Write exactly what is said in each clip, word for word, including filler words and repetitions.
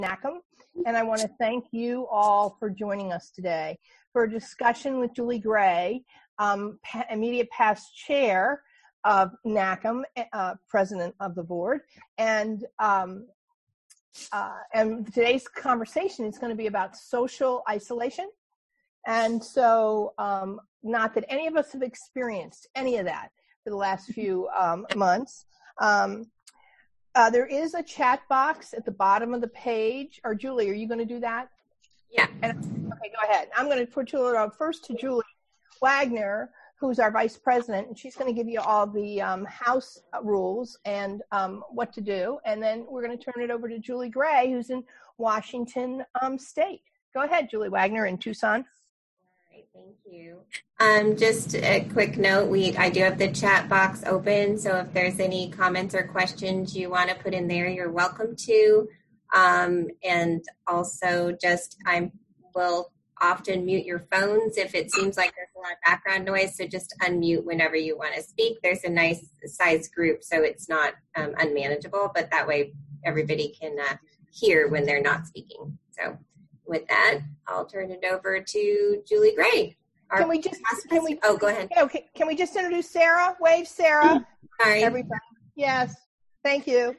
NACM, and I want to thank you all for joining us today for a discussion with Julie Gray, um, pa- immediate past chair of NACM, uh, president of the board, and um, uh, and today's conversation is going to be about social isolation. And so, um, not that any of us have experienced any of that for the last few um, months. Um, uh, there is a chat box at the bottom of the page. Or Julie, are you going to do that? Yeah. And, okay, go ahead. I'm going to put you uh, first to Julie Wagner, who's our vice president, and she's going to give you all the um, house rules and um, what to do. And then we're going to turn it over to Julie Gray, who's in Washington um, State. Go ahead, Julie Wagner in Tucson. Thank you. Um, just a quick note, we I do have the chat box open, so if there's any comments or questions you want to put in there, you're welcome to. Um, and also just I will often mute your phones if it seems like there's a lot of background noise, so just unmute whenever you want to speak. There's a nice size group, so it's not um, unmanageable, but that way everybody can uh, hear when they're not speaking. So with that, I'll turn it over to Julie Gray. Can we just, can we, oh, go ahead. Okay, can we just introduce Sarah? Wave, Sarah. Sorry. Everybody. Yes, thank you.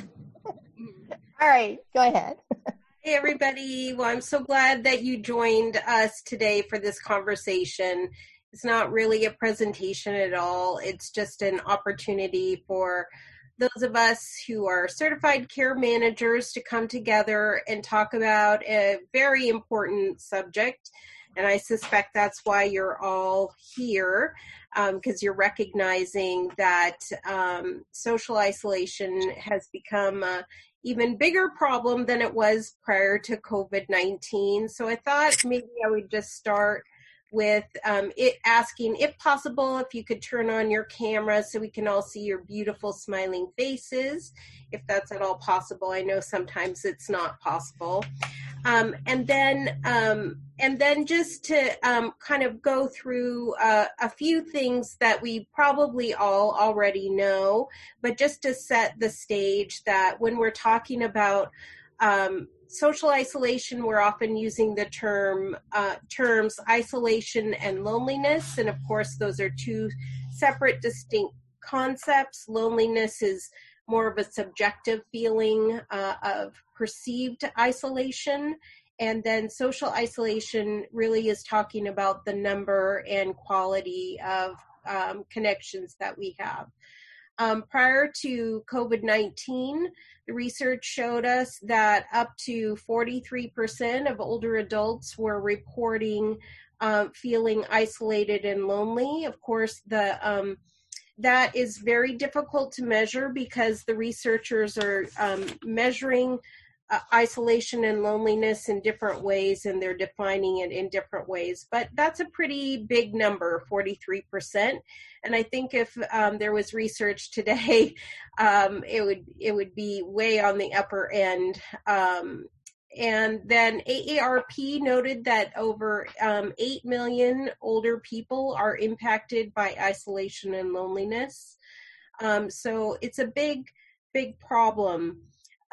All right, go ahead. Hey, everybody. Well, I'm so glad that you joined us today for this conversation. It's not really a presentation at all. It's just an opportunity for those of us who are certified care managers to come together and talk about a very important subject. And I suspect that's why you're all here, because um, you're recognizing that um, social isolation has become a even bigger problem than it was prior to COVID nineteen. So I thought maybe I would just start with um, it asking, if possible, if you could turn on your camera so we can all see your beautiful smiling faces, if that's at all possible. I know sometimes it's not possible. Um, and then um, and then just to um, kind of go through uh, a few things that we probably all already know, but just to set the stage that when we're talking about um, social isolation, we're often using the term uh, terms isolation and loneliness. And of course, those are two separate, distinct concepts. Loneliness is more of a subjective feeling uh, of perceived isolation. And then social isolation really is talking about the number and quality of um, connections that we have. Um, prior to COVID nineteen, the research showed us that up to forty-three percent of older adults were reporting uh, feeling isolated and lonely. Of course, the um, that is very difficult to measure because the researchers are um, measuring uh, isolation and loneliness in different ways, and they're defining it in different ways. But that's a pretty big number, forty-three percent. And I think if um, there was research today, um, it would it would be way on the upper end. Um, and then A A R P noted that over um, eight million older people are impacted by isolation and loneliness. Um, so it's a big, big problem.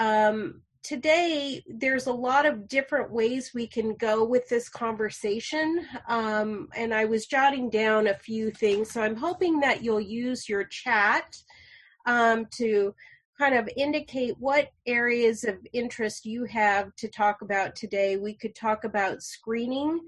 Um, today, there's a lot of different ways we can go with this conversation. Um, and I was jotting down a few things. So I'm hoping that you'll use your chat um, to kind of indicate what areas of interest you have to talk about today. We could talk about screening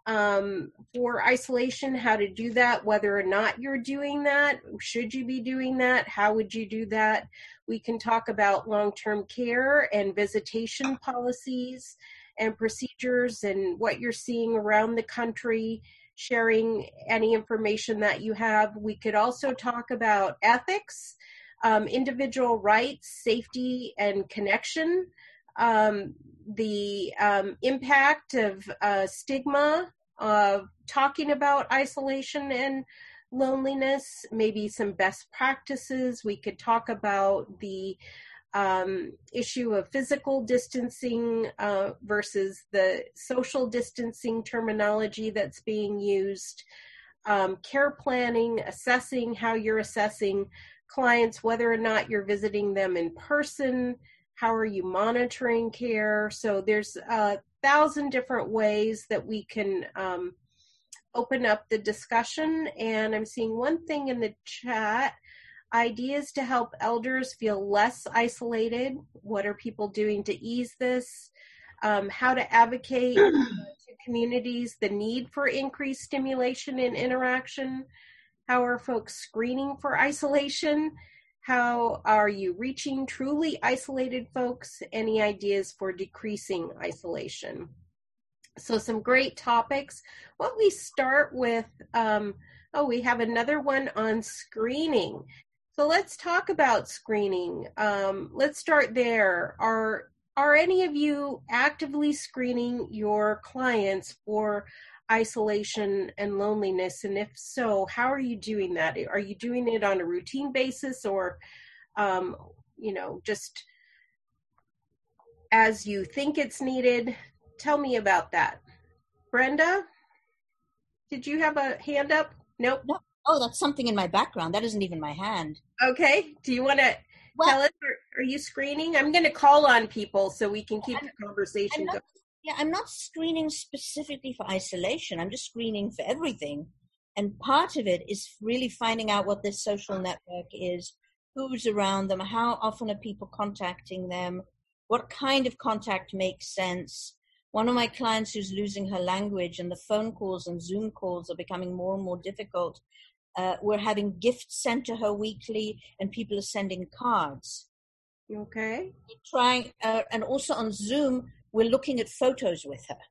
um, for isolation, how to do that, whether or not you're doing that, should you be doing that, how would you do that? We can talk about long-term care and visitation policies and procedures and what you're seeing around the country, sharing any information that you have. We could also talk about ethics, Um, individual rights, safety, and connection, um, the um, impact of uh, stigma, of talking about isolation and loneliness, maybe some best practices. We could talk about the um, issue of physical distancing uh, versus the social distancing terminology that's being used, um, care planning, assessing how you're assessing clients, whether or not you're visiting them in person, How are you monitoring care? So there's a thousand different ways that we can um, open up the discussion. And I'm seeing one thing in the chat, ideas to help elders feel less isolated. What are people doing to ease this? Um, how to advocate to communities the need for increased stimulation and interaction. How are folks screening for isolation? How are you reaching truly isolated folks? Any ideas for decreasing isolation? So some great topics. Why don't we start with, um, oh, we have another one on screening. So let's talk about screening. Um, let's start there. Are, are any of you actively screening your clients for isolation and loneliness? And if so, how are you doing that? Are you doing it on a routine basis, or, um, you know, just as you think it's needed? Tell me about that. Brenda, did you have a hand up? Nope. No. Oh, that's something in my background. That isn't even my hand. Okay. Do you want to well, tell us, are, are you screening? I'm going to call on people so we can keep I'm, the conversation I'm not, going. Yeah, I'm not screening specifically for isolation. I'm just screening for everything. And part of it is really finding out what this social network is, who's around them, how often are people contacting them, what kind of contact makes sense. One of my clients who's losing her language, and the phone calls and Zoom calls are becoming more and more difficult. Uh, we're having gifts sent to her weekly, and people are sending cards. Okay. We're trying, uh, and also on Zoom, we're looking at photos with her.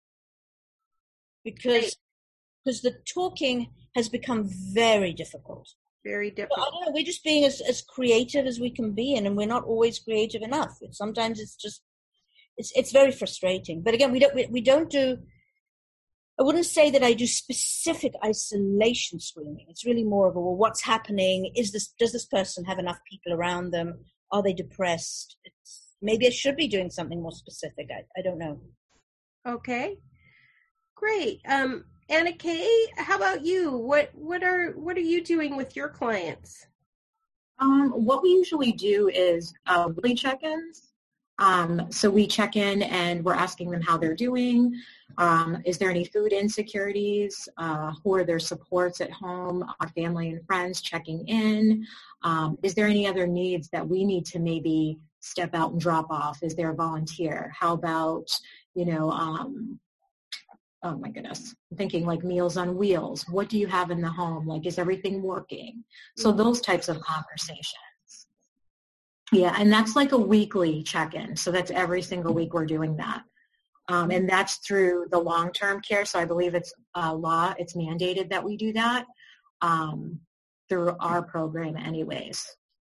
Because, because the talking has become very difficult. Very difficult. So, I don't know, we're just being as, as creative as we can be, and, and we're not always creative enough. It's, sometimes it's just, it's it's very frustrating. But again, we don't we, we don't do, I wouldn't say that I do specific isolation screening. It's really more of a, well, what's happening? Is this, does this person have enough people around them? Are they depressed? It's, maybe I should be doing something more specific. I, I don't know. Okay, great. Um, Anna Kay, how about you? What what are what are you doing with your clients? Um, what we usually do is uh, weekly check-ins. Um, so we check in and we're asking them how they're doing. Um, is there any food insecurities? Uh, who are their supports at home? Our family and friends checking in. Um, is there any other needs that we need to maybe step out and drop off? Is there a volunteer? How about, you know, um, oh my goodness, I'm thinking like Meals on Wheels. What do you have in the home? Like, is everything working? So those types of conversations. Yeah, and that's like a weekly check-in. So that's every single week we're doing that. Um, and that's through the long-term care. So I believe it's uh, law, it's mandated that we do that um, through our program anyways.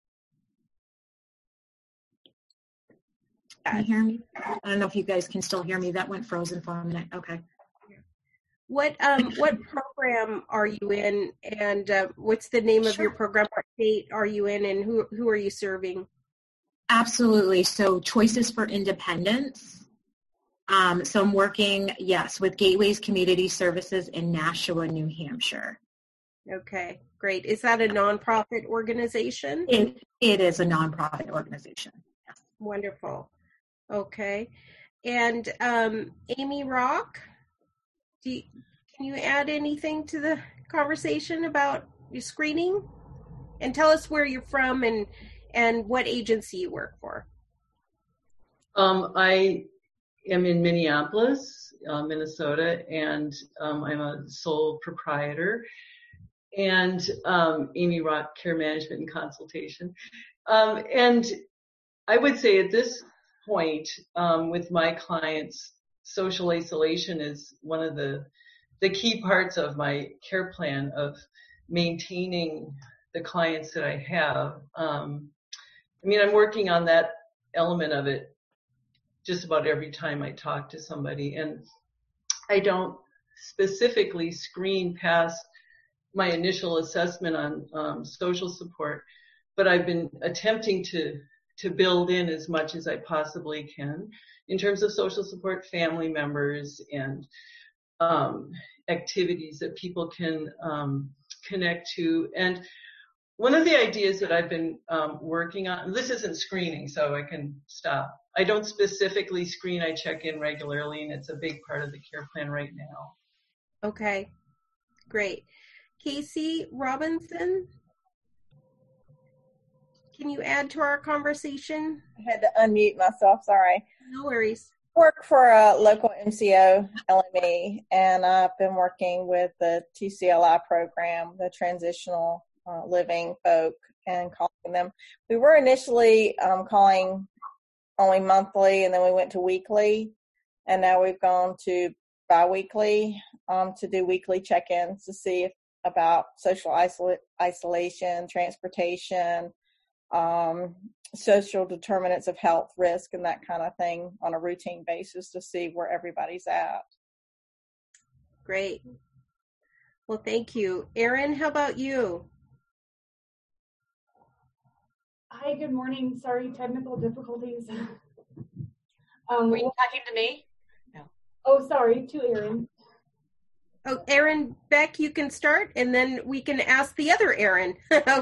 Can you hear me? I don't know if you guys can still hear me. That went frozen for a minute. Okay. What um what program are you in, and uh, what's the name of Sure. your program? What state are you in, and who who are you serving? Absolutely. So Choices for Independence. Um, so I'm working, yes, with Gateways Community Services in Nashua, New Hampshire. Okay, great. Is that a nonprofit organization? It, it is a nonprofit organization. Yes. Wonderful. Okay. And um, Amy Rock, do you, can you add anything to the conversation about your screening? And tell us where you're from and and what agency you work for. Um, I am in Minneapolis, uh, Minnesota, and um, I'm a sole proprietor. And um, Amy Rock, Care Management and Consultation. Um, and I would say at this point, um, with my clients, social isolation is one of the the key parts of my care plan of maintaining the clients that I have. Um, I mean, I'm working on that element of it just about every time I talk to somebody, and I don't specifically screen past my initial assessment on um, social support, but I've been attempting to to build in as much as I possibly can in terms of social support, family members, and um, activities that people can um, connect to. And one of the ideas that I've been um, working on, this isn't screening, so I can stop. I don't specifically screen, I check in regularly, and it's a big part of the care plan right now. Okay, great. Casey Robinson, can you add to our conversation? I had to unmute myself, sorry. No worries. Work for a local M C O, L M E, and I've been working with the T C L I program, the transitional uh, living folk, and calling them. We were initially um, calling only monthly, and then we went to weekly, and now we've gone to bi-weekly um, to do weekly check-ins to see if, about social isola- isolation, transportation, um, social determinants of health risk, and that kind of thing on a routine basis to see where everybody's at. Great. Well, thank you. Erin, how about you? Hi, good morning. Sorry, technical difficulties. Um, Were you talking to me? No. Oh, sorry, to Erin. Oh, Erin, Beck, you can start, and then we can ask the other Erin.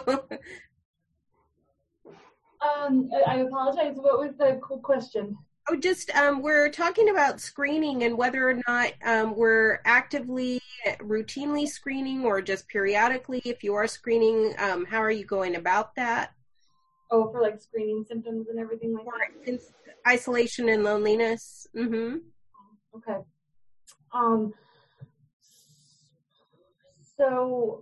um, I apologize. What was the cool question? Oh, just um, we're talking about screening and whether or not um, we're actively, routinely screening, or just periodically. If you are screening, um, how are you going about that? Oh, for like screening symptoms and everything like that? Isolation and loneliness. Mm-hmm. Okay. Um. So,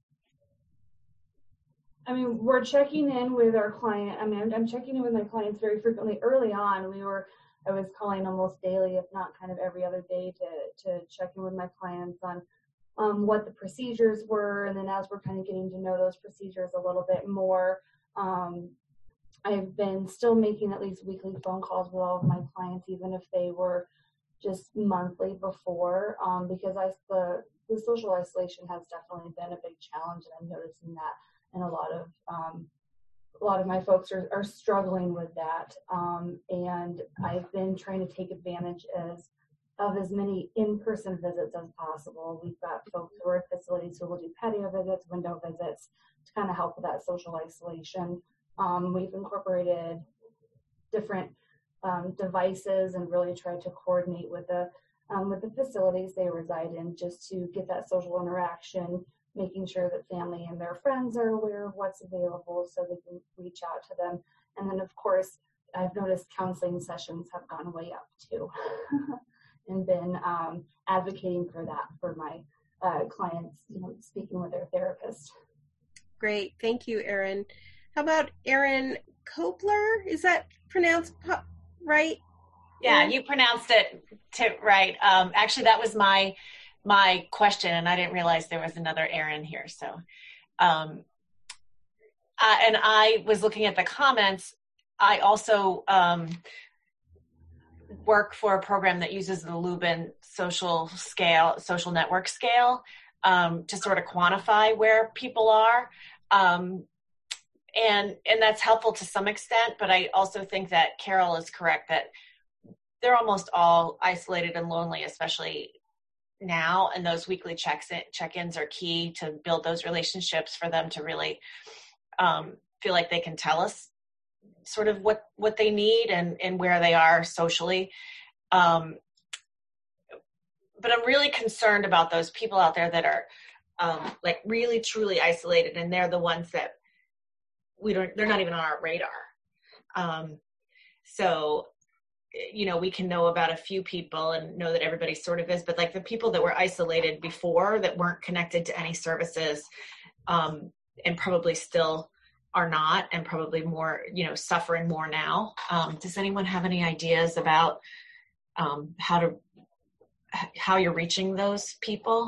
I mean, we're checking in with our client. I mean, I'm, I'm checking in with my clients very frequently. Early on, we were, I was calling almost daily, if not kind of every other day, to to check in with my clients on um, what the procedures were. And then as we're kind of getting to know those procedures a little bit more, um, I've been still making at least weekly phone calls with all of my clients, even if they were just monthly before, um, because I the the social isolation has definitely been a big challenge, and I'm noticing that, and a lot of um, a lot of my folks are, are struggling with that. Um, and I've been trying to take advantage as of as many in-person visits as possible. We've got folks who are at facilities who will do patio visits, window visits to kind of help with that social isolation. Um, we've incorporated different um, devices and really tried to coordinate with the um, with the facilities they reside in, just to get that social interaction, making sure that family and their friends are aware of what's available so they can reach out to them. And then, of course, I've noticed counseling sessions have gone way up too, and been um, advocating for that for my uh, clients, you know, speaking with their therapist. Great, thank you, Erin. How about Erin Kopler? Is that pronounced right? Yeah, you pronounced it to, right. Um, actually, that was my my question, and I didn't realize there was another Erin here. So, um, uh, and I was looking at the comments. I also um, work for a program that uses the Lubin social scale, social network scale, um, to sort of quantify where people are. Um, and and that's helpful to some extent, but I also think that Carol is correct that they're almost all isolated and lonely, especially now, and those weekly checks in, check-ins are key to build those relationships for them to really um, feel like they can tell us sort of what, what they need and, and where they are socially. Um, but I'm really concerned about those people out there that are um, like really, truly isolated, and they're the ones that we don't, they're not even on our radar. Um, so, you know, we can know about a few people and know that everybody sort of is, but like the people that were isolated before that weren't connected to any services, um, and probably still are not, and probably more, you know, suffering more now. Um, does anyone have any ideas about um, how to, how you're reaching those people?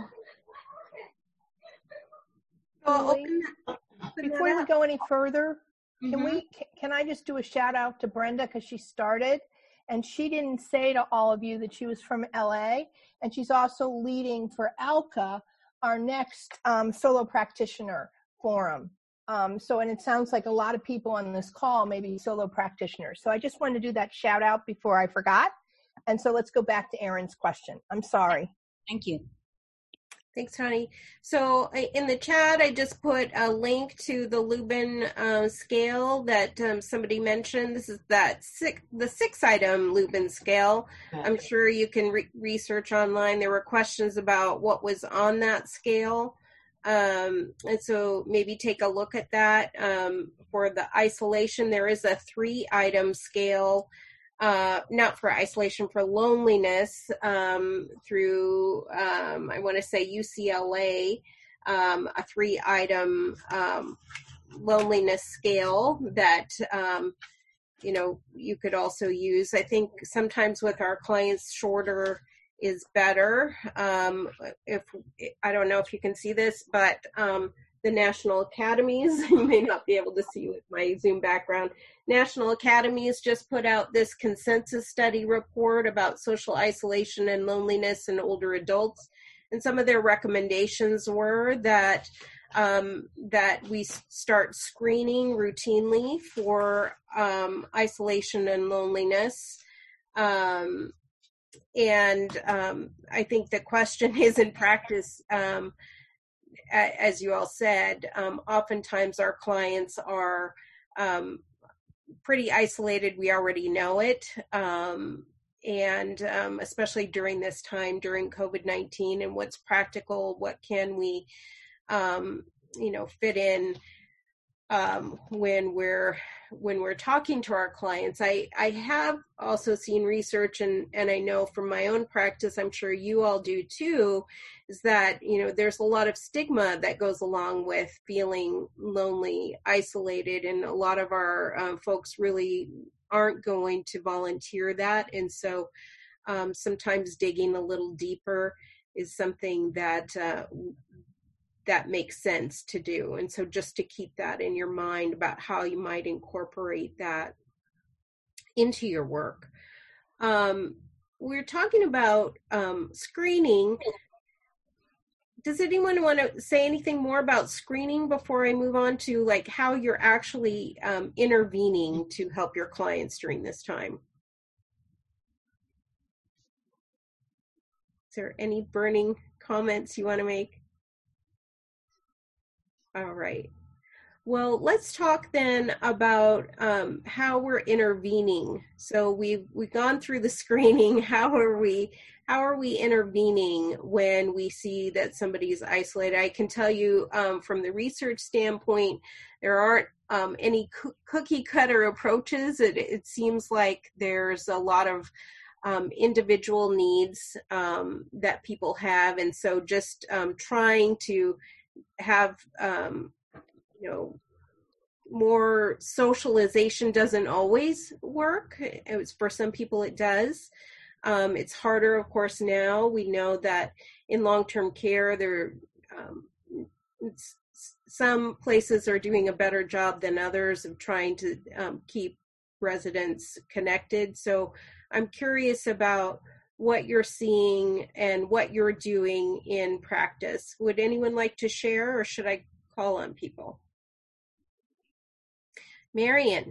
Well, before we go any further, mm-hmm. can we, can I just do a shout out to Brenda, because she started and she didn't say to all of you that she was from L A, and she's also leading for ALCA, our next um, solo practitioner forum. Um, so, and it sounds like a lot of people on this call may be solo practitioners. So I just wanted to do that shout out before I forgot. And so let's go back to Erin's question. I'm sorry. Thank you. Thanks, Tony. So in the chat, I just put a link to the Lubin uh, scale that um, somebody mentioned. This is that six, the six-item Lubin scale. I'm sure you can re- research online. There were questions about what was on that scale. Um, and so maybe take a look at that. Um, for the isolation, there is a three-item scale. Uh, not for isolation, for loneliness, um, through, um, I want to say U C L A, um, a three-item um, loneliness scale that, um, you know, you could also use. I think sometimes with our clients, shorter is better. Um, if I don't know if you can see this, but um, the National Academies, you may not be able to see with my Zoom background, National Academies just put out this consensus study report about social isolation and loneliness in older adults. And some of their recommendations were that um, that we start screening routinely for um, isolation and loneliness. Um, and um, I think the question is, in practice, um, as you all said, um, oftentimes our clients are um, pretty isolated. We already know it. Um, and um, especially during this time, during COVID nineteen, and what's practical, what can we, um, you know, fit in um, when we're when we're talking to our clients. I, I have also seen research, and, and I know from my own practice, I'm sure you all do too, is that, you know, there's a lot of stigma that goes along with feeling lonely, isolated, and a lot of our uh, folks really aren't going to volunteer that. And so um, sometimes digging a little deeper is something that uh, that makes sense to do. And so just to keep that in your mind about how you might incorporate that into your work. Um, we're talking about um, screening. Does anyone want to say anything more about screening before I move on to like how you're actually um, intervening to help your clients during this time? Is there any burning comments you want to make? All right. Well, let's talk then about um, how we're intervening. So we've we've gone through the screening. How are we how are we intervening when we see that somebody's isolated? I can tell you um, from the research standpoint, there aren't um, any co- cookie cutter approaches. It, it seems like there's a lot of um, individual needs um, that people have, and so just um, trying to have um, you know, more socialization doesn't always work. It was, for some people it does. Um, it's harder, of course, now. We know that in long-term care, there um, it's, some places are doing a better job than others of trying to um, keep residents connected. So I'm curious about what you're seeing and what you're doing in practice. Would anyone like to share, or should I call on people? Marion,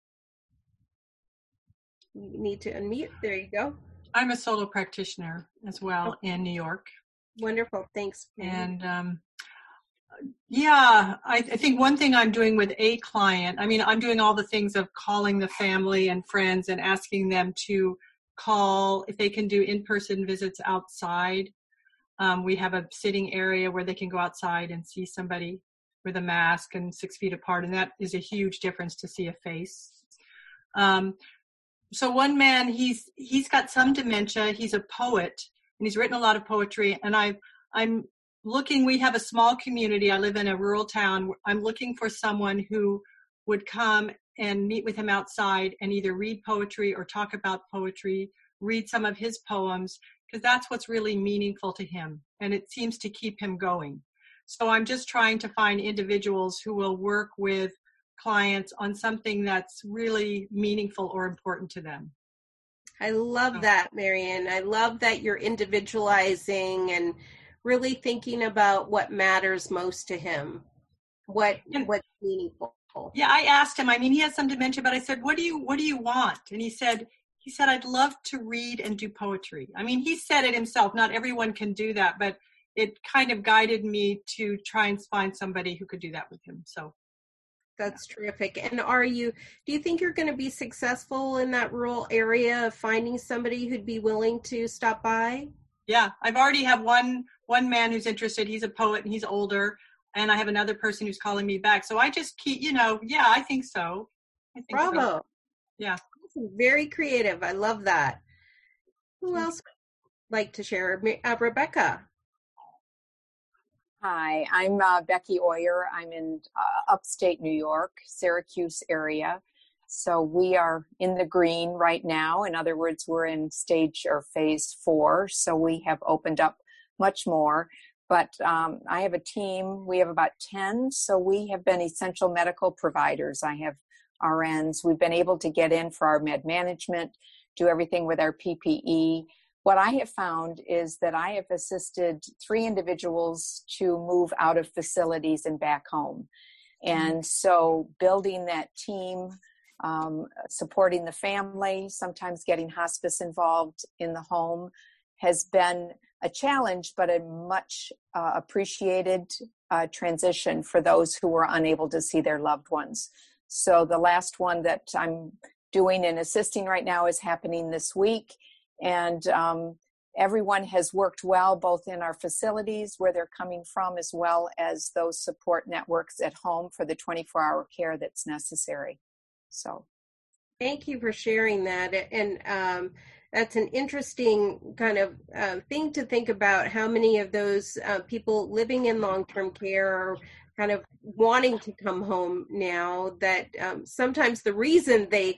you need to unmute. There you go. I'm a solo practitioner as well Okay. in New York. Wonderful, thanks. And um, yeah, I, I think one thing I'm doing with a client, I mean, I'm doing all the things of calling the family and friends and asking them to call if they can do in-person visits outside. Um, we have a sitting area where they can go outside and see somebody with a mask and six feet apart, and that is a huge difference to see a face. Um, so one man, he's he's got some dementia. He's a poet, and he's written a lot of poetry. And I, I'm looking. We have a small community. I live in a rural town. I'm looking for someone who would come and meet with him outside and either read poetry or talk about poetry, read some of his poems, because that's what's really meaningful to him, and it seems to keep him going. So I'm just trying to find individuals who will work with clients on something that's really meaningful or important to them. I love that, Marion. I love that you're individualizing and really thinking about what matters most to him, what what's meaningful. Yeah, I asked him, I mean, he has some dementia, but I said, what do you what do you want? And he said, he said, I'd love to read and do poetry. I mean, he said it himself. Not everyone can do that, but it kind of guided me to try and find somebody who could do that with him. So that's terrific. And are you, do you think you're going to be successful in that rural area of finding somebody who'd be willing to stop by? Yeah, I've already have one, one man who's interested. He's a poet and he's older. And I have another person who's calling me back. So I just keep, you know, yeah, I think so. I think Bravo. So. Yeah. Very creative. I love that. Who else would like to share? Uh, Rebecca. Hi, I'm uh, Becky Oyer. I'm in uh, upstate New York, Syracuse area. So we are in the green right now. In other words, we're in stage or phase four. So we have opened up much more. But um, I have a team. We have about ten. So we have been essential medical providers. I have R Ns. We've been able to get in for our med management, do everything with our P P E. What I have found is that I have assisted three individuals to move out of facilities and back home. And so building that team, um, supporting the family, sometimes getting hospice involved in the home has been a challenge, but a much uh, appreciated uh, transition for those who were unable to see their loved ones. So the last one that I'm doing and assisting right now is happening this week. And um, everyone has worked well, both in our facilities where they're coming from, as well as those support networks at home for the twenty-four hour care that's necessary. So thank you for sharing that. And um, that's an interesting kind of uh, thing to think about, how many of those uh, people living in long-term care are kind of wanting to come home now, that um, sometimes the reason they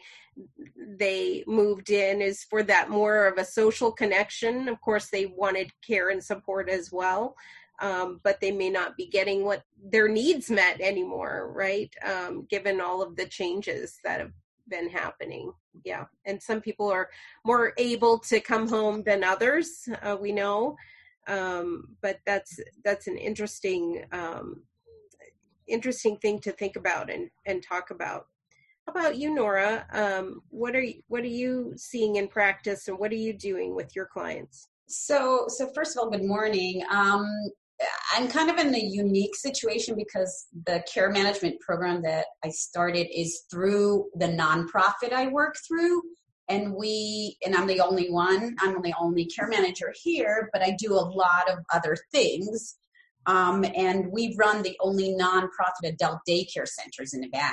they moved in is for that more of a social connection. Of course, they wanted care and support as well, um, but they may not be getting what their needs met anymore, right? Um, given all of the changes that have been happening. Yeah. And some people are more able to come home than others, uh, we know. Um, but that's, that's an interesting, um, interesting thing to think about and, and talk about. How about you, Nora? Um, what are you, what are you seeing in practice, and what are you doing with your clients? So, so first of all, good morning. Um, I'm kind of in a unique situation because the care management program that I started is through the nonprofit I work through. And we, and I'm the only one, I'm the only care manager here, but I do a lot of other things. Um, and we run the only nonprofit adult daycare centers in Nevada.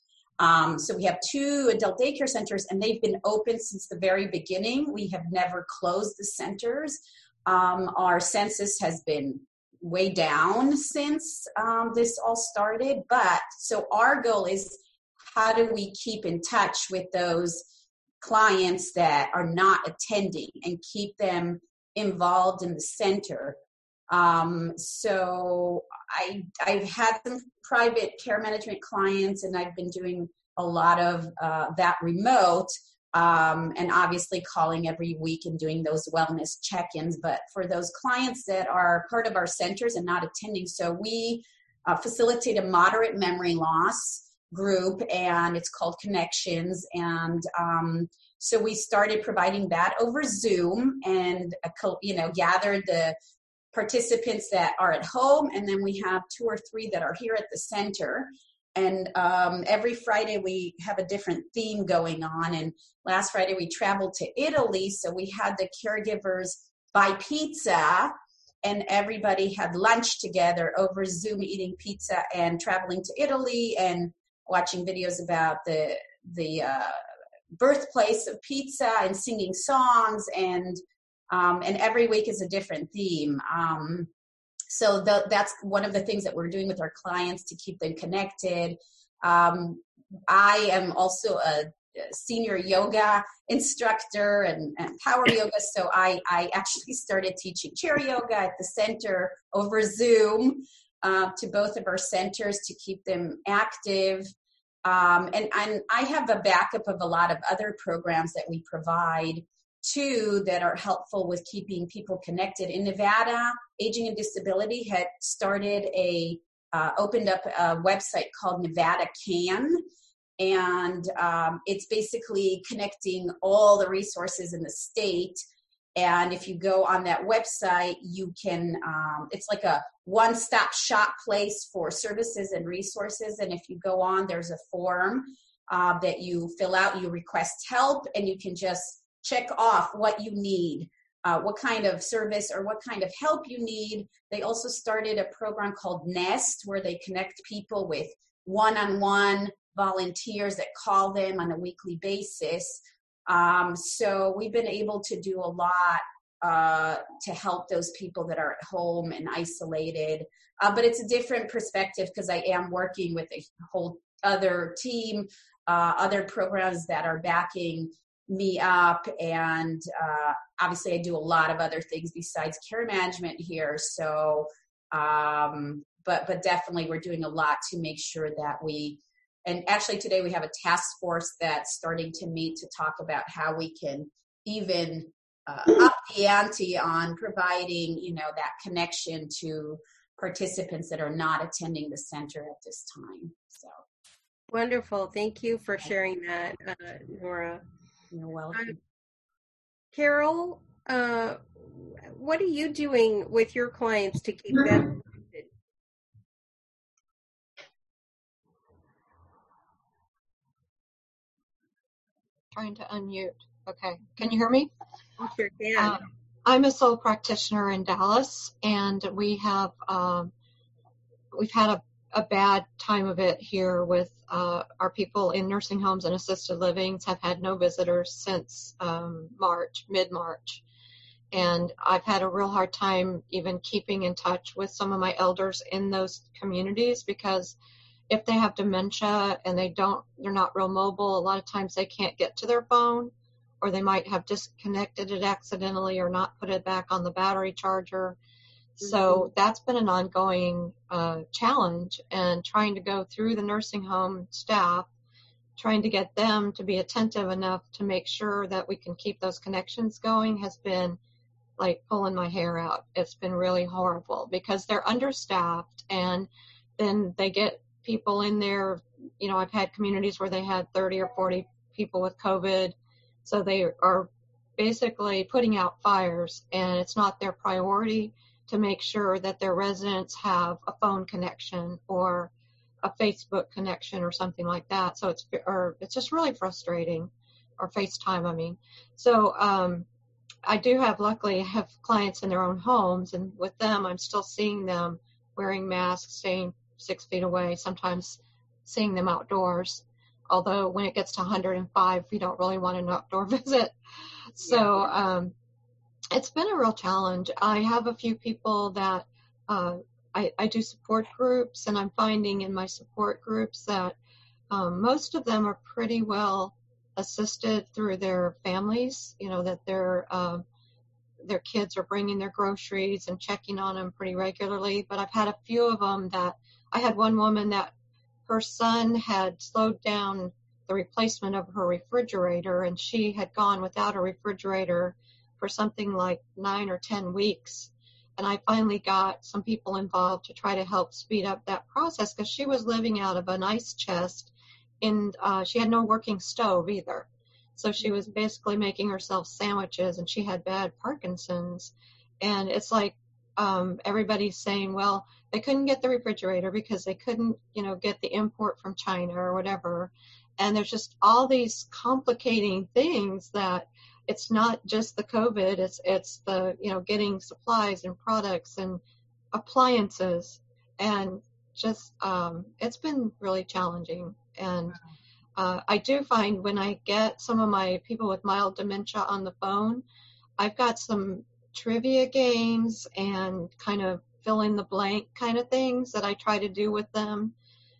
Um, so we have two adult daycare centers, and they've been open since the very beginning. We have never closed the centers. Um, our census has been way down since um, this all started. But so our goal is, how do we keep in touch with those clients that are not attending and keep them involved in the center? Um, so I, I've had some private care management clients, and I've been doing a lot of uh, that remote, um, and obviously calling every week and doing those wellness check-ins. But for those clients that are part of our centers and not attending, so we uh, facilitate a moderate memory loss group, and it's called Connections. And um, so we started providing that over Zoom, and uh, you know, gathered the participants that are at home, and then we have two or three that are here at the center. And um, every Friday we have a different theme going on. And last Friday we traveled to Italy, so we had the caregivers buy pizza, and everybody had lunch together over Zoom, eating pizza and traveling to Italy and watching videos about the the uh, birthplace of pizza and singing songs. And Um, and every week is a different theme. Um, so the, that's one of the things that we're doing with our clients to keep them connected. Um, I am also a senior yoga instructor and, and power yoga. So I, I actually started teaching chair yoga at the center over Zoom uh, to both of our centers to keep them active. Um, and, and I have a backup of a lot of other programs that we provide too that are helpful with keeping people connected. In Nevada, Aging and Disability had started a, uh, opened up a website called Nevada Can, and um, it's basically connecting all the resources in the state And if you go on that website, you can, um, it's like a one-stop shop place for services and resources. And if you go on, there's a form uh, that you fill out, you request help, and you can just check off what you need, uh, what kind of service or what kind of help you need. They also started a program called Nest, where they connect people with one-on-one volunteers that call them on a weekly basis. Um, so we've been able to do a lot uh, to help those people that are at home and isolated. Uh, but it's a different perspective because I am working with a whole other team, uh, other programs that are backing me up. And uh, obviously I do a lot of other things besides care management here. So, um, but, but definitely we're doing a lot to make sure that we, and actually today we have a task force that's starting to meet to talk about how we can even uh, up the ante on providing, you know, that connection to participants that are not attending the center at this time. So wonderful. Thank you for sharing that, uh, Nora. You're welcome. Uh, Carol, uh, what are you doing with your clients to keep them? Trying to unmute. Okay. Can you hear me? I sure can. Um, I'm a sole practitioner in Dallas, and we have um, we've had a, a bad time of it here with uh, our people in nursing homes and assisted livings have had no visitors since um, March, mid-March. And I've had a real hard time even keeping in touch with some of my elders in those communities because if they have dementia and they don't, they're not real mobile, a lot of times they can't get to their phone, or they might have disconnected it accidentally or not put it back on the battery charger. Mm-hmm. So that's been an ongoing uh, challenge, and trying to go through the nursing home staff, trying to get them to be attentive enough to make sure that we can keep those connections going has been like pulling my hair out. It's been really horrible because they're understaffed, and then they get people in there. You know, I've had communities where they had thirty or forty people with COVID. So they are basically putting out fires, and it's not their priority to make sure that their residents have a phone connection or a Facebook connection or something like that. So it's, or it's just really frustrating, or FaceTime, I mean. So um, I do have, luckily, I have clients in their own homes, and with them, I'm still seeing them wearing masks, staying six feet away, sometimes seeing them outdoors. Although when it gets to one hundred five, we don't really want an outdoor visit. So um, it's been a real challenge. I have a few people that uh, I, I do support groups, and I'm finding in my support groups that um, most of them are pretty well assisted through their families, you know, that their um, their kids are bringing their groceries and checking on them pretty regularly. But I've had a few of them that, I had one woman that her son had slowed down the replacement of her refrigerator, and she had gone without a refrigerator for something like nine or ten weeks. And I finally got some people involved to try to help speed up that process because she was living out of an ice chest, and uh, she had no working stove either. So she was basically making herself sandwiches, and she had bad Parkinson's. And it's like um, everybody's saying, well, they couldn't get the refrigerator because they couldn't, you know, get the import from China or whatever. And there's just all these complicating things that it's not just the COVID, it's it's the, you know, getting supplies and products and appliances. And just, um, it's been really challenging. And uh, I do find when I get some of my people with mild dementia on the phone, I've got some trivia games and kind of fill in the blank kind of things that I try to do with them.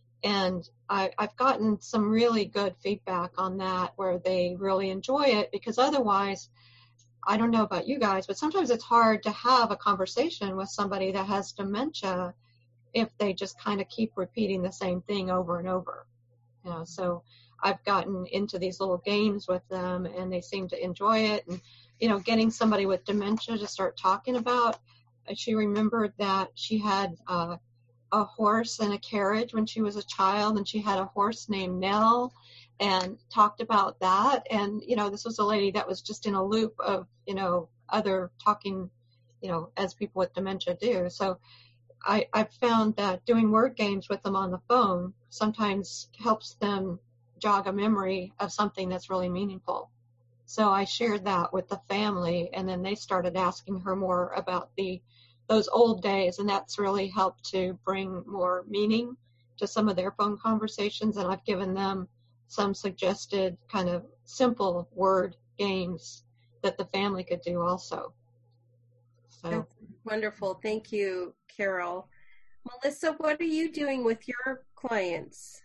And I, I've gotten some really good feedback on that where they really enjoy it, because otherwise, I don't know about you guys, but sometimes it's hard to have a conversation with somebody that has dementia if they just kind of keep repeating the same thing over and over. You know, so I've gotten into these little games with them, and they seem to enjoy it. And, you know, getting somebody with dementia to start talking about, she remembered that she had uh, a horse and a carriage when she was a child, and she had a horse named Nell, and talked about that. And, you know, this was a lady that was just in a loop of, you know, other talking, you know, as people with dementia do. So I, I've found that doing word games with them on the phone sometimes helps them jog a memory of something that's really meaningful. So I shared that with the family, and then they started asking her more about the those old days, and that's really helped to bring more meaning to some of their phone conversations. And I've given them some suggested kind of simple word games that the family could do also. So that's wonderful. Thank you, Carol. Melissa, what are you doing with your clients?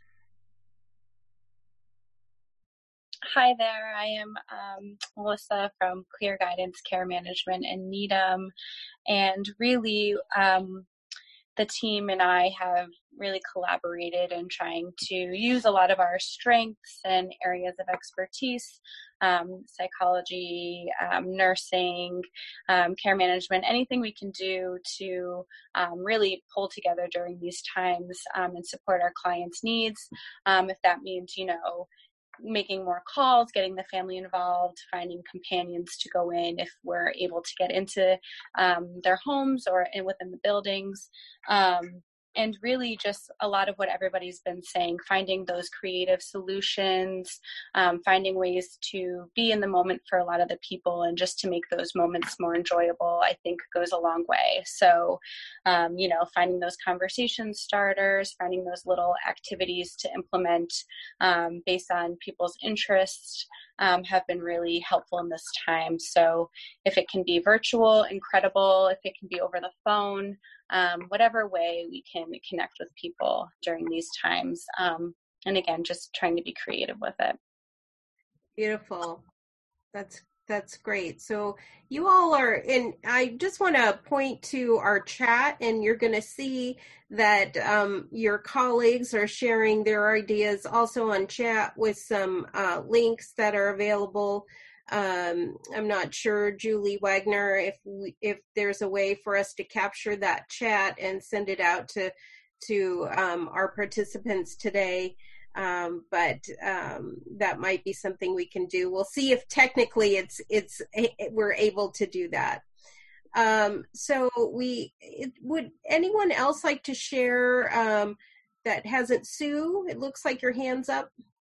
Hi there, I am um, Melissa from Clear Guidance Care Management in Needham, and really um, the team and I have really collaborated in trying to use a lot of our strengths and areas of expertise, um, psychology, um, nursing, um, care management, anything we can do to um, really pull together during these times um, and support our clients' needs. Um, if that means, you know, making more calls, getting the family involved, finding companions to go in if we're able to get into um, their homes or in within the buildings. Um, and really just a lot of what everybody's been saying, finding those creative solutions, um, finding ways to be in the moment for a lot of the people and just to make those moments more enjoyable, I think goes a long way. So, um, you know, finding those conversation starters, finding those little activities to implement um, based on people's interests um, have been really helpful in this time. So if it can be virtual, incredible. If it can be over the phone, um, whatever way we can connect with people during these times. Um, and again, just trying to be creative with it. Beautiful. That's That's great. So you all are in, I just want to point to our chat, and you're going to see that um, your colleagues are sharing their ideas also on chat with some uh, links that are available. Um, I'm not sure, Julie Wagner, if we, if there's a way for us to capture that chat and send it out to, to um, our participants today. Um, but um, that might be something we can do. We'll see if technically it's it's we're able to do that. Um, so we it, would anyone else like to share um, that hasn't? Sue, it looks like your hand's up.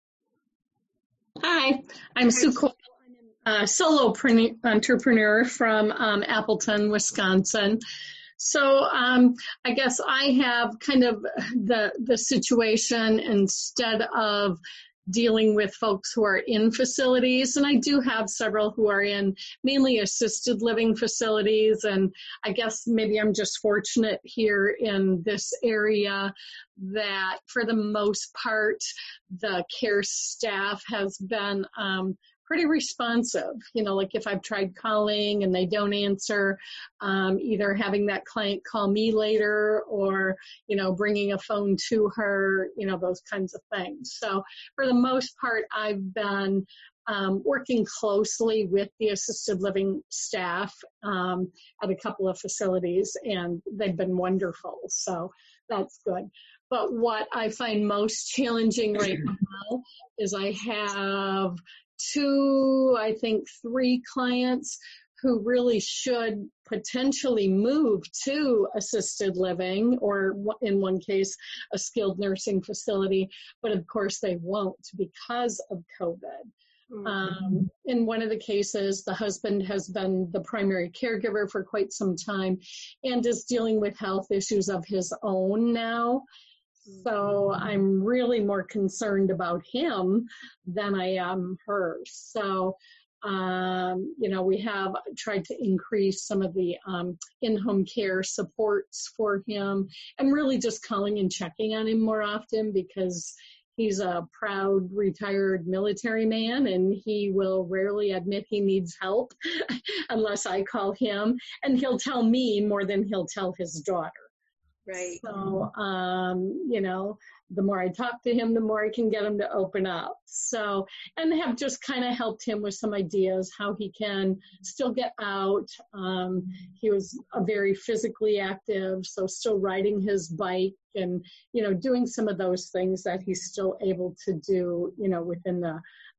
Hi, I'm Sue Cole. I'm a solo entrepreneur from um, Appleton, Wisconsin. So um, I guess I have kind of the the situation instead of dealing with folks who are in facilities, and I do have several who are in mainly assisted living facilities, and I guess maybe I'm just fortunate here in this area that for the most part the care staff has been um, pretty responsive. You know, like if I've tried calling and they don't answer, um, either having that client call me later or, you know, bringing a phone to her, you know, those kinds of things. So for the most part, I've been um, working closely with the assisted living staff um, at a couple of facilities, and they've been wonderful. So that's good. But what I find most challenging right now is I have two, I think three clients who really should potentially move to assisted living or in one case, a skilled nursing facility, but of course they won't because of COVID. Mm-hmm. Um, in one of the cases, the husband has been the primary caregiver for quite some time and is dealing with health issues of his own now. So I'm really more concerned about him than I am her. So, um, you know, we have tried to increase some of the um, in-home care supports for him and really just calling and checking on him more often because he's a proud retired military man and he will rarely admit he needs help unless I call him, and he'll tell me more than he'll tell his daughter. Right. So, um, you know, the more I talk to him, the more I can get him to open up. So, and have just kind of helped him with some ideas how he can still get out. Um, he was a very physically active, so still riding his bike and, you know, doing some of those things that he's still able to do, you know, within the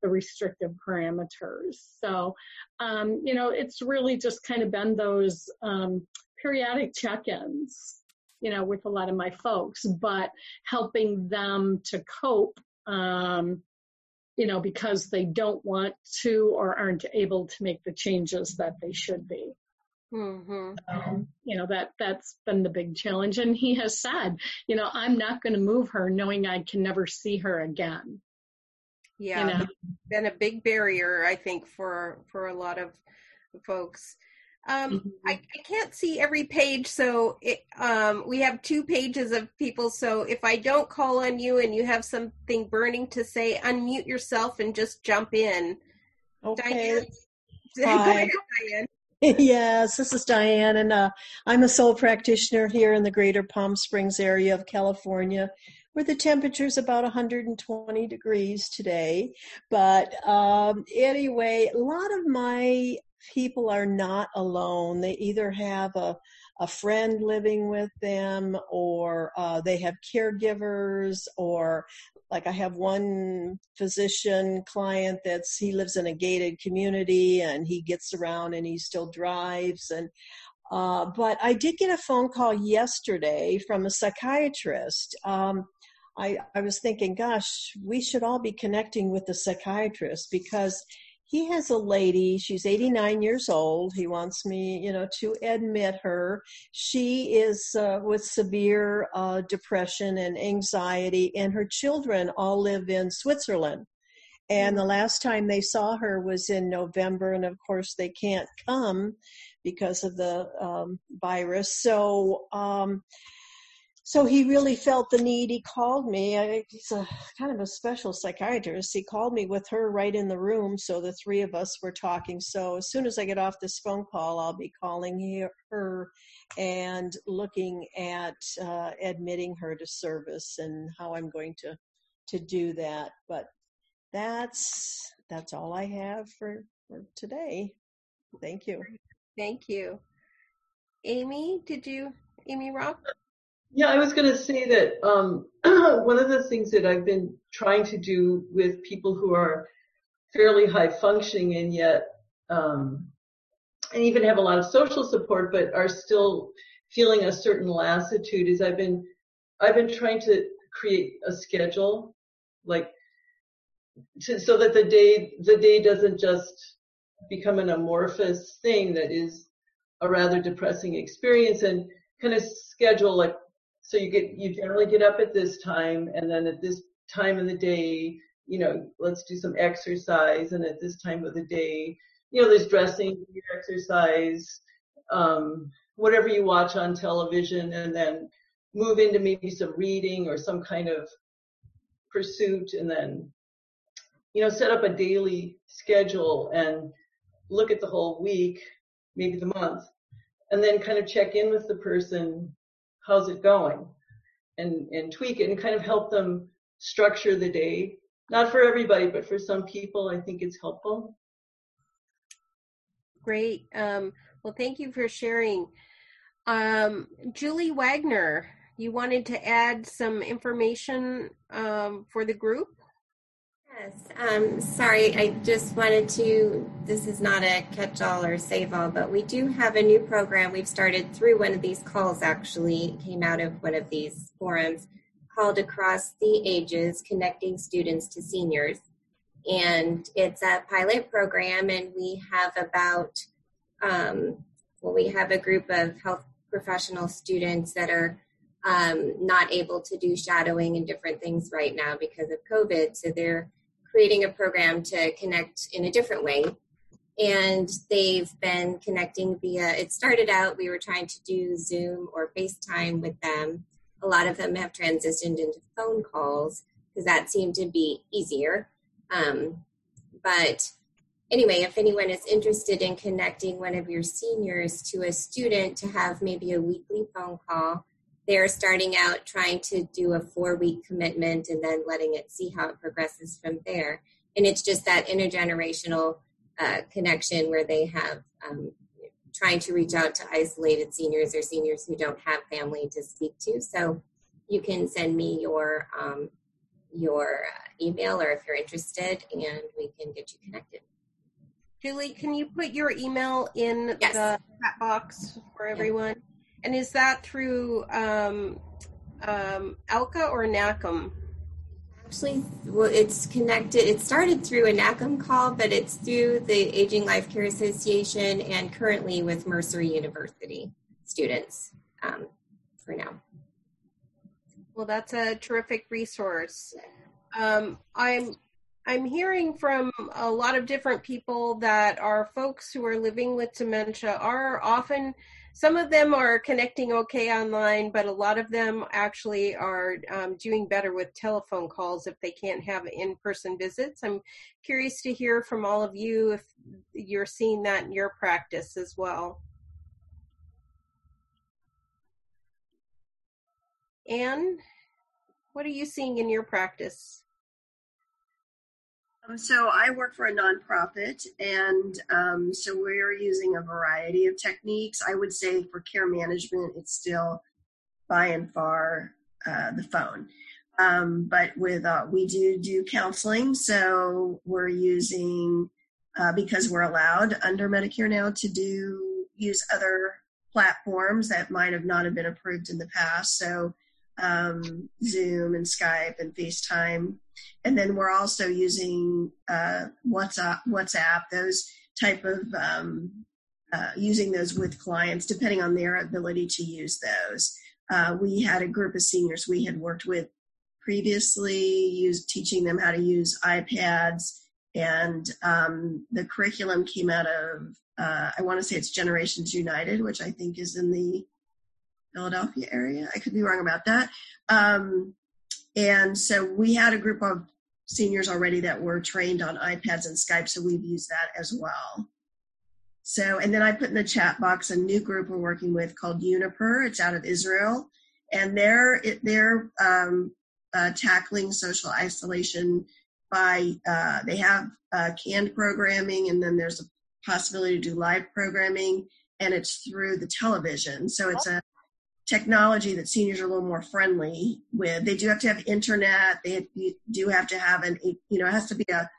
the restrictive parameters. So, um, you know, it's really just kind of been those um, periodic check-ins, you know, with a lot of my folks, but helping them to cope, um, you know, because they don't want to or aren't able to make the changes that they should be. Mm-hmm. Um, you know, that, that's been the big challenge. And he has said, you know, I'm not going to move her knowing I can never see her again. Yeah, You know? Been a big barrier, I think, for, for a lot of folks. Um, Mm-hmm. I, I can't see every page, so it, um, we have two pages of people. So if I don't call on you and you have something burning to say, unmute yourself and just jump in. Okay. Diane? Hi. Diane. Yes, this is Diane, and uh, I'm a soul practitioner here in the greater Palm Springs area of California, where the temperature is about one hundred twenty degrees today. But um, anyway, a lot of my people are not alone. They either have a, a friend living with them, or uh, they have caregivers, or like I have one physician client that's, he lives in a gated community and he gets around and he still drives. And uh, but I did get a phone call yesterday from a psychiatrist. Um, I, I was thinking, gosh, we should all be connecting with the psychiatrist, because he has a lady, she's eighty-nine years old. He wants me, you know, to admit her. She is uh, with severe uh, depression and anxiety, and her children all live in Switzerland. And the last time they saw her was in November, and of course they can't come because of the um, virus. So, um, So he really felt the need. He called me. I, he's a kind of a special psychiatrist. He called me with her right in the room, so the three of us were talking. So as soon as I get off this phone call, I'll be calling he, her and looking at uh, admitting her to service and how I'm going to to do that. But that's that's all I have for, for today. Thank you. Thank you. Amy, did you, Amy Rock? Yeah, I was going to say that um, one of the things that I've been trying to do with people who are fairly high functioning and yet, um, and even have a lot of social support, but are still feeling a certain lassitude, is I've been, I've been trying to create a schedule, like, to, so that the day, the day doesn't just become an amorphous thing that is a rather depressing experience, and kind of schedule, like, so you get, you generally get up at this time, and then at this time of the day, you know, let's do some exercise, and at this time of the day, you know, there's dressing, exercise, um, whatever you watch on television, and then move into maybe some reading or some kind of pursuit, and then, you know, set up a daily schedule and look at the whole week, maybe the month, and then kind of check in with the person. How's it going? And, and tweak it and kind of help them structure the day. Not for everybody, but for some people, I think it's helpful. Great. Um, well, thank you for sharing. Um, Julie Wagner, you wanted to add some information um, for the group? Yes. Um, sorry, I just wanted to, this is not a catch-all or save-all, but we do have a new program we've started through one of these calls, actually, came out of one of these forums, called Across the Ages, Connecting Students to Seniors. And it's a pilot program, and we have about, um, well, we have a group of health professional students that are um, not able to do shadowing and different things right now because of COVID. So they're creating a program to connect in a different way. And they've been connecting via, it started out, we were trying to do Zoom or FaceTime with them. A lot of them have transitioned into phone calls because that seemed to be easier. Um, but anyway, if anyone is interested in connecting one of your seniors to a student to have maybe a weekly phone call, they're starting out trying to do a four-week commitment and then letting it see how it progresses from there. And it's just that intergenerational uh, connection where they have um, trying to reach out to isolated seniors or seniors who don't have family to speak to. So you can send me your um, your email or if you're interested, and we can get you connected. Julie, can you put your email in yes. the chat box for everyone? Yeah. And is that through um, um, ALCA or NACM? Actually, well, it's connected. It started through a NACM call, but it's through the Aging Life Care Association and currently with Mercer University students um, for now. Well, that's a terrific resource. Um, I'm I'm hearing from a lot of different people that our folks who are living with dementia are often, some of them are connecting okay online, but a lot of them actually are um, doing better with telephone calls if they can't have in-person visits. I'm curious to hear from all of you if you're seeing that in your practice as well. Anne, what are you seeing in your practice? Um, so I work for a nonprofit, and um, so we're using a variety of techniques. I would say for care management, it's still by and far uh, the phone. Um, but with uh, we do do counseling, so we're using, uh, because we're allowed under Medicare now to do use other platforms that might have not have been approved in the past. So um, Zoom and Skype and FaceTime. And then we're also using uh, WhatsApp, WhatsApp, those type of, um, uh, using those with clients, depending on their ability to use those. Uh, we had a group of seniors we had worked with previously, used, teaching them how to use iPads. And um, the curriculum came out of, uh, I want to say it's Generations United, which I think is in the Philadelphia area. I could be wrong about that. Um, and so we had a group of seniors already that were trained on iPads and Skype, so we've used that as well. So, and then I put in the chat box a new group we're working with called Uniper. It's out of Israel, and they're they're um, uh, tackling social isolation by uh, they have uh, canned programming, and then there's a possibility to do live programming, and it's through the television. So it's a technology that seniors are a little more friendly with. They do have to have internet. They do have to have an, you know, it has to be a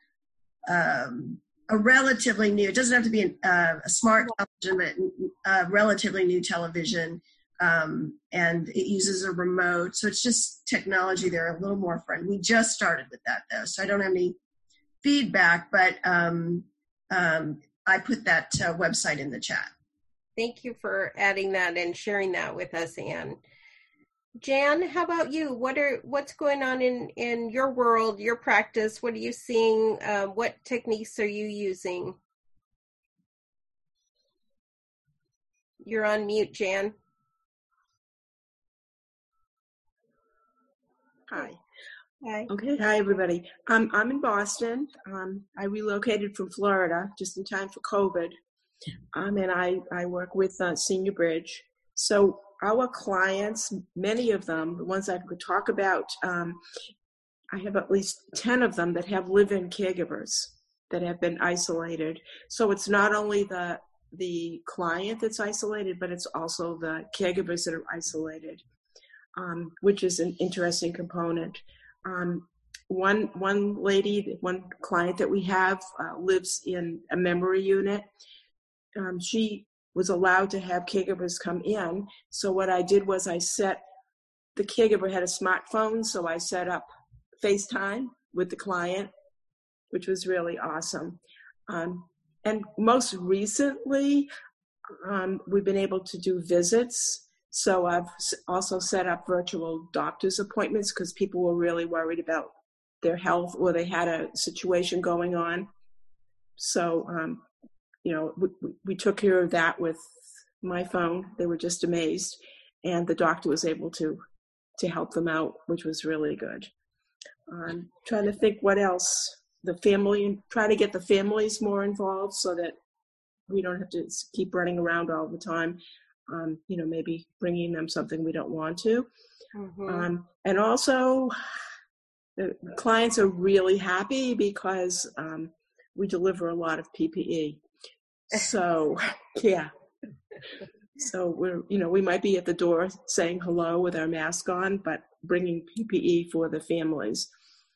um, a relatively new, it doesn't have to be an, uh, a smart television, but a relatively new television. Um, and it uses a remote. So it's just technology. They're a little more friendly. We just started with that though, so I don't have any feedback, but um, um, I put that uh, website in the chat. Thank you for adding that and sharing that with us, Anne. Jan, how about you? What are what's going on in, in your world, your practice? What are you seeing? Um, what techniques are you using? You're on mute, Jan. Hi. Hi. Okay. Hi, everybody. Um, I'm in Boston. Um, I relocated from Florida just in time for COVID. Um, and I, I work with uh, Senior Bridge. So our clients, many of them, the ones I could talk about, um, I have at least ten of them that have live-in caregivers that have been isolated. So it's not only the the client that's isolated, but it's also the caregivers that are isolated, um, which is an interesting component. Um, one one lady, one client that we have uh, lives in a memory unit. Um, she was allowed to have caregivers come in. So what I did was I set, the caregiver had a smartphone, so I set up FaceTime with the client, which was really awesome. Um, and most recently, um, we've been able to do visits. So I've also set up virtual doctor's appointments because people were really worried about their health or they had a situation going on. So, um, you know, we, we took care of that with my phone. They were just amazed. And the doctor was able to, to help them out, which was really good. I'm trying to think what else. The family, trying to get the families more involved so that we don't have to keep running around all the time. Um, you know, maybe bringing them something we don't want to. Mm-hmm. Um, and also, the clients are really happy because um, we deliver a lot of P P E. So, yeah. So we're, you know, we might be at the door saying hello with our mask on, but bringing P P E for the families.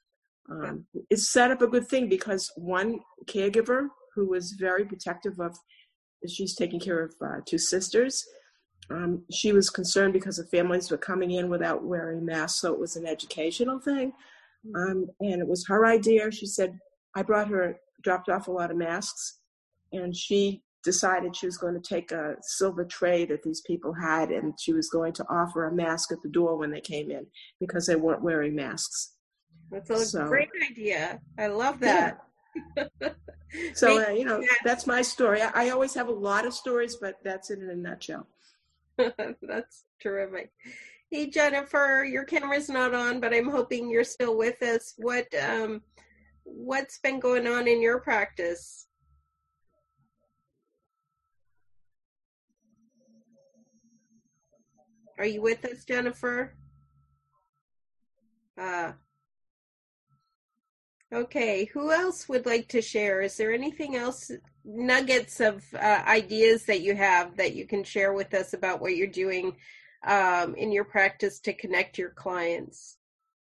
Um, it's set up a good thing because one caregiver who was very protective of, she's taking care of uh, two sisters. Um, she was concerned because the families were coming in without wearing masks, so it was an educational thing. Um, and it was her idea. She said, I brought her, dropped off a lot of masks, and she decided she was going to take a silver tray that these people had, and she was going to offer a mask at the door when they came in because they weren't wearing masks. That's a So, great idea. I love that. Yeah. So, uh, you know, that's my story. I, I always have a lot of stories, but that's it in a nutshell. That's terrific. Hey, Jennifer, your camera's not on, but I'm hoping you're still with us. What, um, what's been going on in your practice? Are you with us, Jennifer? Uh, okay, who else would like to share? Is there anything else, nuggets of uh, ideas that you have that you can share with us about what you're doing um, in your practice to connect your clients?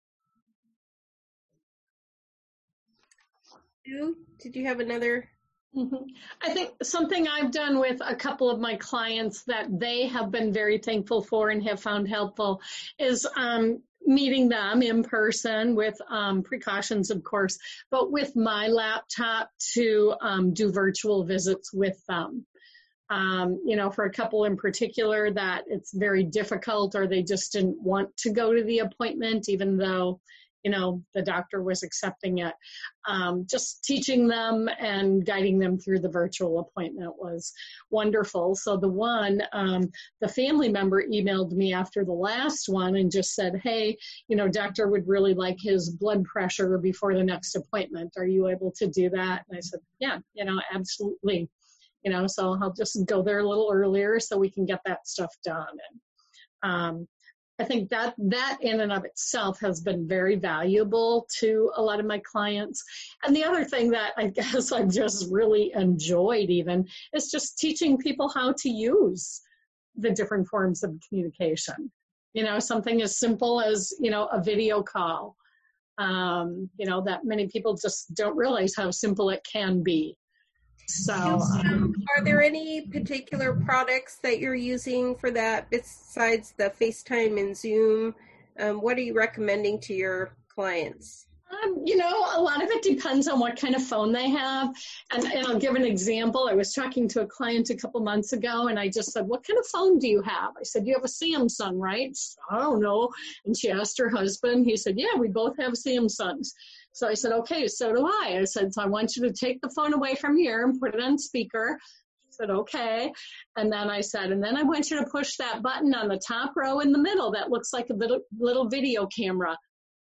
Sue, did you have another? Mm-hmm. I think something I've done with a couple of my clients that they have been very thankful for and have found helpful is um, meeting them in person with um, precautions, of course, but with my laptop to um, do virtual visits with them. Um, you know, for a couple in particular that it's very difficult or they just didn't want to go to the appointment, even though, you know, the doctor was accepting it. Um, just teaching them and guiding them through the virtual appointment was wonderful. So the one, um, the family member emailed me after the last one and just said, hey, you know, doctor would really like his blood pressure before the next appointment. Are you able to do that? And I said, yeah, you know, absolutely. You know, so I'll just go there a little earlier so we can get that stuff done. And, um, I think that that in and of itself has been very valuable to a lot of my clients. And the other thing that I guess I've just really enjoyed even is just teaching people how to use the different forms of communication. You know, something as simple as, you know, a video call, um, you know, that many people just don't realize how simple it can be. So, um, are there any particular products that you're using for that besides the FaceTime and Zoom? Um, what are you recommending to your clients? Um, you know, a lot of it depends on what kind of phone they have. And, and I'll give an example. I was talking to a client a couple months ago, and I just said, what kind of phone do you have? I said, you have a Samsung, right? I don't know. And she asked her husband. He said, yeah, we both have Samsungs. So I said, okay, so do I. I said, so I want you to take the phone away from here and put it on speaker. She said, okay. And then I said, and then I want you to push that button on the top row in the middle that looks like a little, little video camera.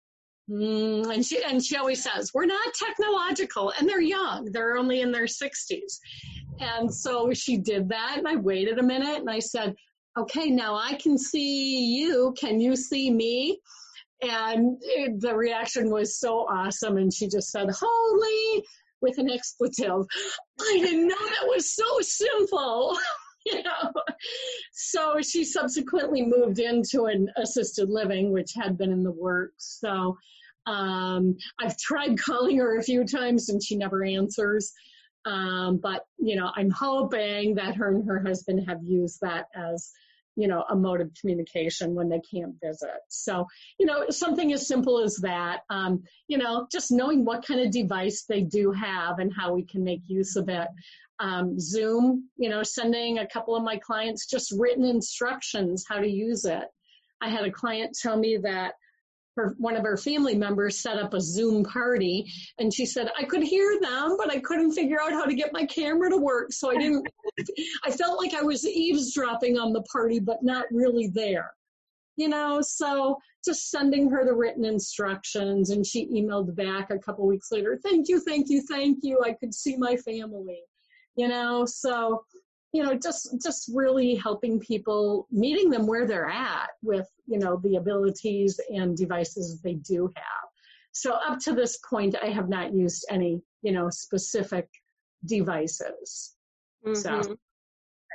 Mm, and she and she always says, we're not technological. And they're young. They're only in their sixties. And so she did that. And I waited a minute and I said, okay, now I can see you. Can you see me? And it, the reaction was so awesome. And she just said, holy, with an expletive. I didn't know that was so simple. You know, so she subsequently moved into an assisted living, which had been in the works. So um, I've tried calling her a few times and she never answers. Um, but, you know, I'm hoping that her and her husband have used that as, you know, a mode of communication when they can't visit. So, you know, something as simple as that, um, you know, just knowing what kind of device they do have and how we can make use of it. Um, Zoom, you know, sending a couple of my clients just written instructions how to use it. I had a client tell me that her, one of her family members set up a Zoom party, and she said, I could hear them, but I couldn't figure out how to get my camera to work. So I didn't, I felt like I was eavesdropping on the party, but not really there. You know, so just sending her the written instructions, and she emailed back a couple weeks later, thank you, thank you, thank you. I could see my family. You know, so, you know, just just really helping people, meeting them where they're at with, you know, the abilities and devices they do have. So up to this point, I have not used any, you know, specific devices. Mm-hmm. So, right.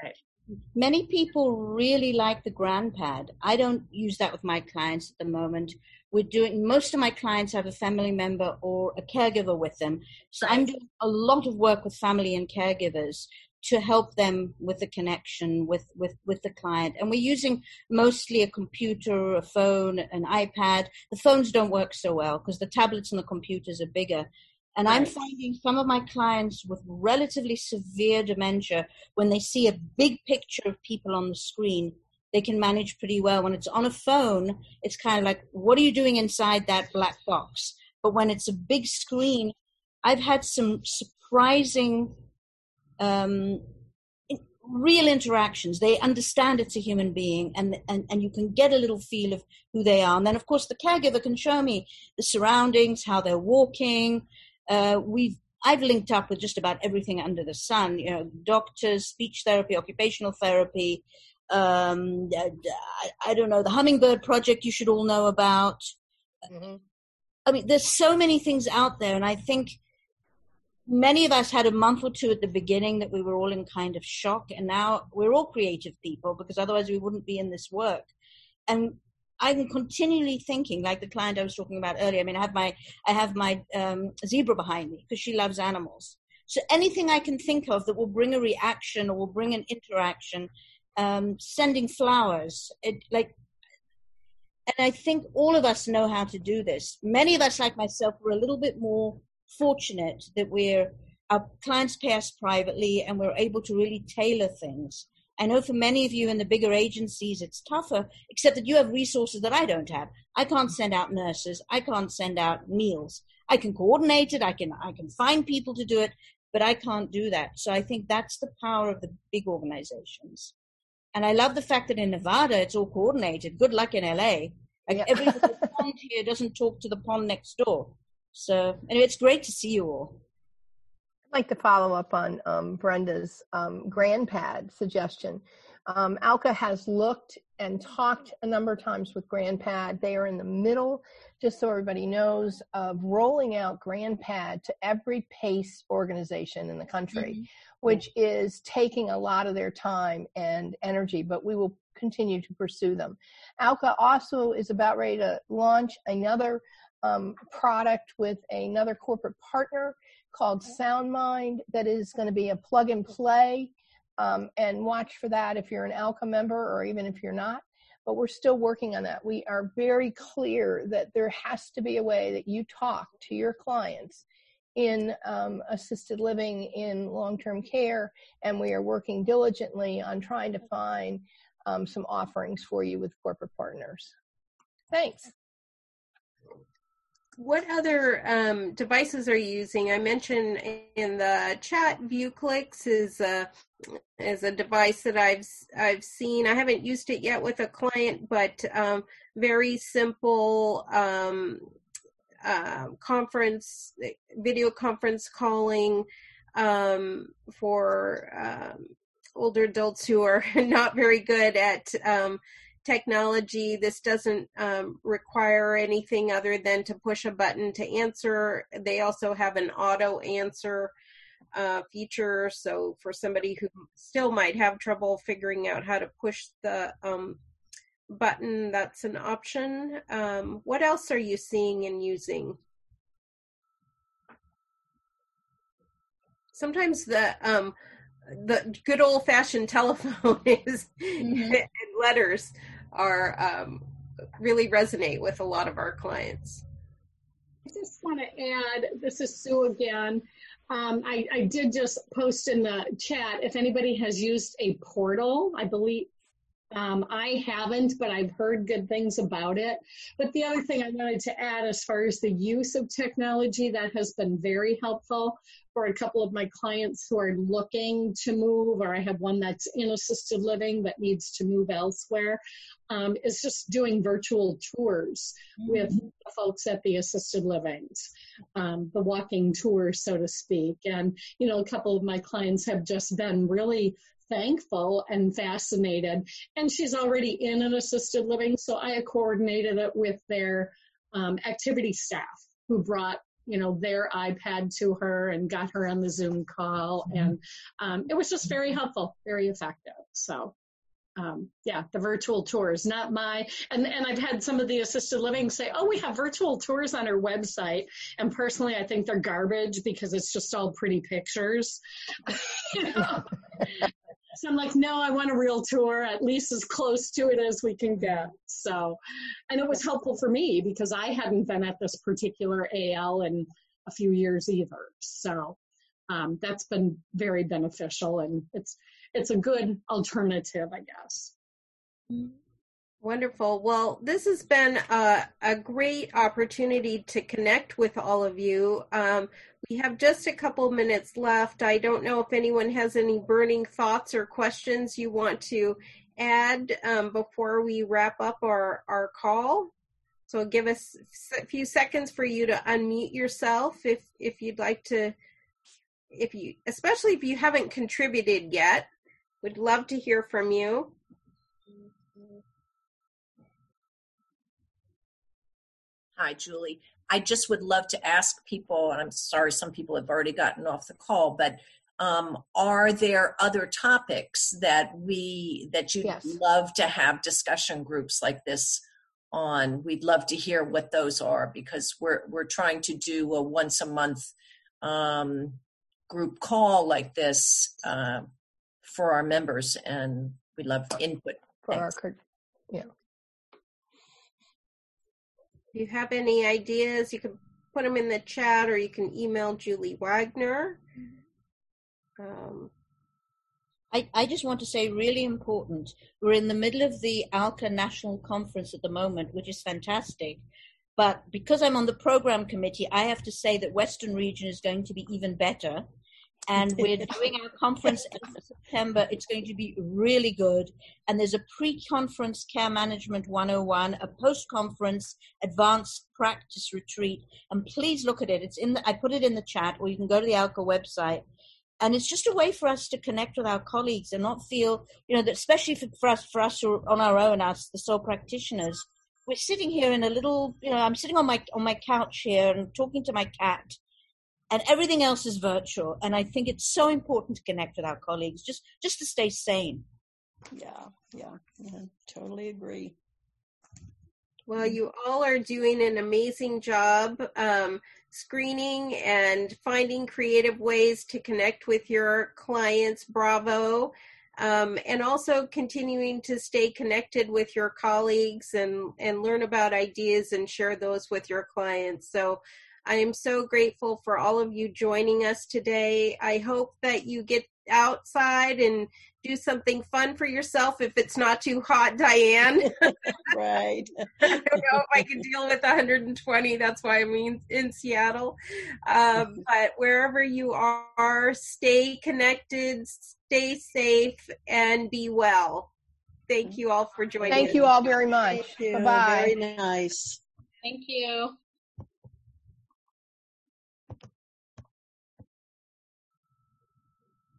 Many people really like the GrandPad. I don't use that with my clients at the moment. We're doing, most of my clients have a family member or a caregiver with them. So I'm doing a lot of work with family and caregivers to help them with the connection with, with, with the client. And we're using mostly a computer, a phone, an iPad. The phones don't work so well because the tablets and the computers are bigger. And right. I'm finding some of my clients with relatively severe dementia, when they see a big picture of people on the screen, they can manage pretty well. When it's on a phone, it's kind of like, what are you doing inside that black box? But when it's a big screen, I've had some surprising, um, real interactions. They understand it's a human being, and, and, and you can get a little feel of who they are. And then, of course, the caregiver can show me the surroundings, how they're walking. Uh, we've I've linked up with just about everything under the sun, you know, doctors, speech therapy, occupational therapy, um, I, I don't know, the Hummingbird Project you should all know about. Mm-hmm. I mean, there's so many things out there, and I think many of us had a month or two at the beginning that we were all in kind of shock, and now we're all creative people because otherwise we wouldn't be in this work. And I'm continually thinking, like the client I was talking about earlier. I mean, I have my I have my um, zebra behind me because she loves animals. So anything I can think of that will bring a reaction or will bring an interaction, um, sending flowers, it, like. And I think all of us know how to do this. Many of us, like myself, were a little bit more fortunate that we're our clients pay us privately and we're able to really tailor things. I know for many of you in the bigger agencies, it's tougher, except that you have resources that I don't have. I can't send out nurses. I can't send out meals. I can coordinate it. I can, I can find people to do it, but I can't do that. So I think that's the power of the big organizations. And I love the fact that in Nevada, it's all coordinated. Good luck in L A. Like yeah. Every pond here doesn't talk to the pond next door. So anyway, it's great to see you all. I'd like to follow up on um, Brenda's um, GrandPad suggestion. Um, Alka has looked and talked a number of times with GrandPad. They are in the middle, just so everybody knows, of rolling out GrandPad to every PACE organization in the country, mm-hmm. which is taking a lot of their time and energy, but we will continue to pursue them. Alka also is about ready to launch another um, product with another corporate partner called SoundMind that is going to be a plug and play, um, and watch for that if you're an Alka member or even if you're not. But we're still working on that. We are very clear that there has to be a way that you talk to your clients in um, assisted living, in long-term care, and we are working diligently on trying to find um, some offerings for you with corporate partners. Thanks. What other um, devices are you using? I mentioned in the chat, ViewClicks is a is a device that I've I've seen. I haven't used it yet with a client, but um, very simple um, uh, conference, video conference calling um, for um, older adults who are not very good at um, technology. This doesn't um, require anything other than to push a button to answer. They also have an auto answer uh, feature. So for somebody who still might have trouble figuring out how to push the um, button, that's an option. Um, what else are you seeing and using? Sometimes the um, the good old-fashioned telephone is mm-hmm. and letters are um, really resonate with a lot of our clients. I just want to add, this is Sue again. Um, I, I did just post in the chat if anybody has used a portal. I believe um, I haven't, but I've heard good things about it. But the other thing I wanted to add as far as the use of technology, that has been very helpful for a couple of my clients who are looking to move, or I have one that's in assisted living that needs to move elsewhere, um, is just doing virtual tours mm-hmm. with the folks at the assisted livings, um, the walking tour, so to speak. And, you know, a couple of my clients have just been really thankful and fascinated. And she's already in an assisted living, so I coordinated it with their um, activity staff who brought you know, their iPad to her and got her on the Zoom call. And um, it was just very helpful, very effective. So, um, yeah, the virtual tours, not my, and, and I've had some of the assisted living say, oh, we have virtual tours on our website. And personally, I think they're garbage because it's just all pretty pictures. You know? So I'm like, no, I want a real tour, at least as close to it as we can get. So, and it was helpful for me because I hadn't been at this particular A L in a few years either. So um, that's been very beneficial, and it's it's a good alternative, I guess. Wonderful. Well, this has been a, a great opportunity to connect with all of you. Um, we have just a couple minutes left. I don't know if anyone has any burning thoughts or questions you want to add um, before we wrap up our, our call. So I'll give us a few seconds for you to unmute yourself if, if you'd like to, if you, especially if you haven't contributed yet. We'd love to hear from you. Hi, Julie. I just would love to ask people, and I'm sorry some people have already gotten off the call, but um, are there other topics that we that you'd yes. love to have discussion groups like this on? We'd love to hear what those are, because we're we're trying to do a once a month um, group call like this uh, for our members, and we'd love input. For our, yeah. If you have any ideas, you can put them in the chat, or you can email Julie Wagner. Um, I, I just want to say, really important, we're in the middle of the ALCA National Conference at the moment, which is fantastic. But because I'm on the program committee, I have to say that Western Region is going to be even better. And we're doing our conference in September. It's going to be really good. And there's a pre-conference Care Management one oh one, a post-conference advanced practice retreat. And please look at it. It's in the, I put it in the chat, or you can go to the ALCA website. And it's just a way for us to connect with our colleagues and not feel, you know, that especially for, for us, for us who are on our own, us, the sole practitioners, we're sitting here in a little, you know, I'm sitting on my on my couch here and talking to my cat. And everything else is virtual. And I think it's so important to connect with our colleagues, just, just to stay sane. Yeah, yeah, yeah, totally agree. Well, you all are doing an amazing job um, screening and finding creative ways to connect with your clients. Bravo. Um, and also continuing to stay connected with your colleagues and, and learn about ideas and share those with your clients. So I am so grateful for all of you joining us today. I hope that you get outside and do something fun for yourself if it's not too hot, Diane. Right. I don't know if I can deal with one hundred twenty. That's why I'm in, in Seattle. Um, but wherever you are, stay connected, stay safe, and be well. Thank you all for joining Thank us. you all very much. Thank you. Bye-bye. Very nice. Thank you.